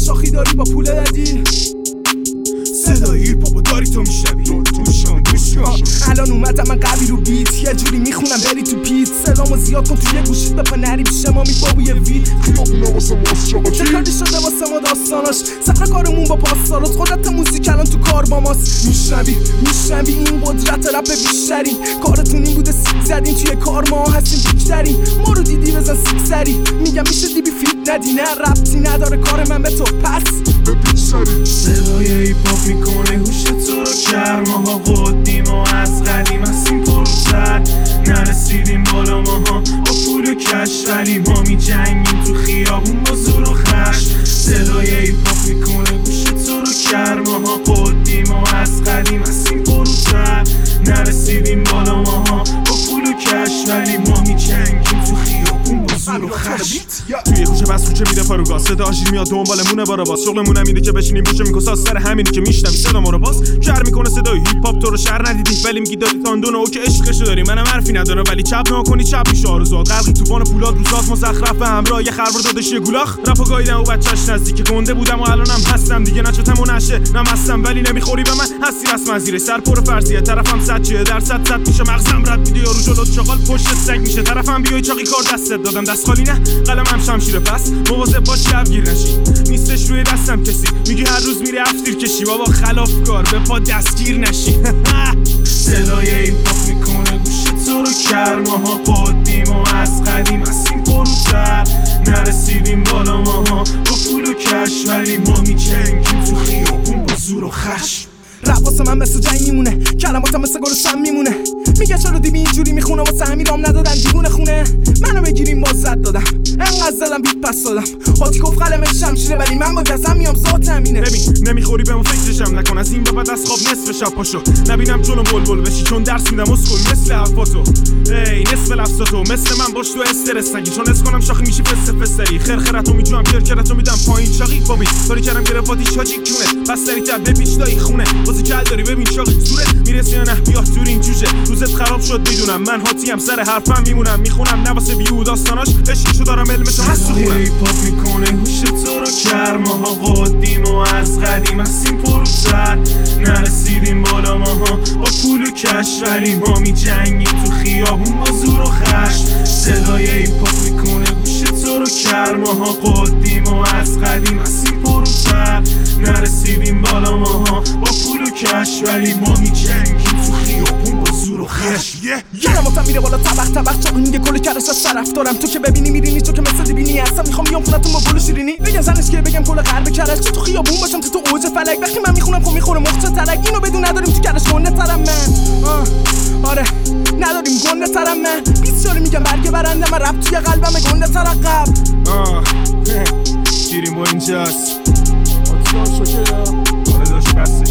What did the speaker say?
شاخی داری با پول دادی صدای هیپ هاپو داری تو میشنوی الان اومدم من قوی رو بیت یه جوری میخونم بری تو پیت سلامو زیاد کن توی گوشیت بپا نری پیش ما میبابوی وید خیابونا واسه ماست چه کردی شده واسه ما داستاناش سفر کارمون با پاسدارات قدرت موزیک الان تو کار با ماست میشنوی این قدرت رپ بیشتری کارتون این بوده سیک زدین توی کار ما هستیم بیشتری ما رو دیدی بزن سیک سری میگم میشه دیبی فیت ندی نه ربطی نداره کار من به تو پس صدای هیپ هاپ میکنه هوش تو رو کرماها قدیم و از قدیم هستیم پروتر نرسیدیم بالا ماها با پول و کش ولی ما میجنگیم تو خیابون با زور و خش صدای هیپ هاپ میکنه هوش تو رو کرماها قدیم و از قدیم هستیم پروتر نرسیدیم بالا ماها با پول و کش ولی ما میجنگیم تو خیابون با زور و خش توی کوچه بس کوچه میره پاروگاز صدا آژیر میاد دنبالمونه بارا باز شغلمون اینه که بشینیم گوشه میکساس سر همینی که میشنوی صدا ما رو باز شهر میکنه صدای هیپ هاپ تو رو شهر ندیدی ولی میگی دادی تاندونه او که عشقشو داری منم حرفی ندارم ولی چپ نکنی چپ میشه آرزوات غرقی طوفان پولاد روزات مزخرف به همراه یه خرور دادش یه گولاخ رپو گاییدم و بچه‌اش نزدیک گنده بودم و الانم هستم دیگه نچتم و نشه نمستم ولی نمیخوری به من هستی رسما زیر سر پر فرضیه طرفم 100% میشه مغزم رد میده یارو جلو چاقال پشت سگ میشه طرفم بیای چاقی کار دستت دادم دست خالی نه قلمم شمشیر پس مواظب باش گیر نشی نیستش روی دستم کسی میگی هر روز میره افتیر کشی بابا خلافکار به پا دستگیر نشی صدای هیپ هاپ میکنه گوش تو رو کرماها قدیم و از قدیم هستیم پروتر نرسیدیم بالا ماها با پول و کش ولی ما میجنگیم تو خیابون با زور و خش رپ واسه من مثل جنگ میمونه کلماتم مثل گل سم میمونه میگه چرا دیبی اینجوری میخونه واسه همین رام ندادن دیوونه خونه منو بگیریم باز زد دادم انقدر زدم بیت پس دادم هاتی گفت قلمش شمشیره ولی من با گزم میام ذات همینه ببین نمیخوری بهم فکرشم نکن از این به بعد از خواب نصف شب پاشو نبینم جلو بلبل بشی چون درس میدم اسکل مثل حرفاتو ای نصف لفظاتو مثل من باش تو استرس نگی چون اس کنم شاخی میشی فسری خرخرتو میجوام کرکرتو میدم پایین چاقی بابی کاری کردم گرفاتی چاجی کونه پس سریعتر بپیچ دایی خونه واسه کل داری ببین چاقی صورت میرسی یا نه بیا تو این جوجه روزت خراب شد میدونم من هاتیم سر حرفم میمونم میخونم نه واسه بیو داستاناش عشقشو دارم علمشو هست تو خونم هیپ هاپ میکنه هوش تو رو کرماها قدیم و از قدیم هستیم پروتر نرسیدیم بالا ماها با پول و کش ولی ما میجنگیم تو خیابون با زور و خش صدای هیپ هاپ میکنه هوش تو رو کرماها قدیم و از قدیم هستیم پروتر نرسیدیم بالا ماها با پول و کش ولی ما میجنگیم تو خیابون با زور و خش کلماتم میره بالا طبق چون یه گل کردش از طرف دارم تو که ببینی میرینی تو که مثل دیبینی هستم میخوام بیام خونتون با گل شیرینی بگم زنش که بگم کل غرب کرش تو خیابون باشم تو اوج فلک وقتی من میخونم خب میخوره مخ ترک اینو بدون نداریم تو کرش گنده ترم من آره نداریم گنده ترم من 20 سال میگم برگ برنده من رپ توی قلبم گنده ترقب گیریم با اینجاست آتیان شکر آره داشت بسه